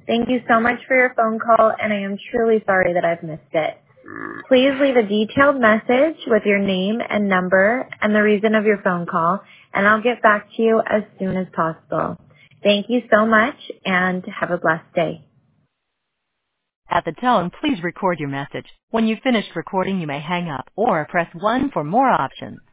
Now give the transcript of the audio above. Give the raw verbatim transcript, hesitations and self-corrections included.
Thank you so much for your phone call, and I am truly sorry that I've missed it. Please leave a detailed message with your name and number and the reason of your phone call, and I'll get back to you as soon as possible. Thank you so much, and have a blessed day. At the tone, please record your message. When you've finished recording, you may hang up or press one for more options.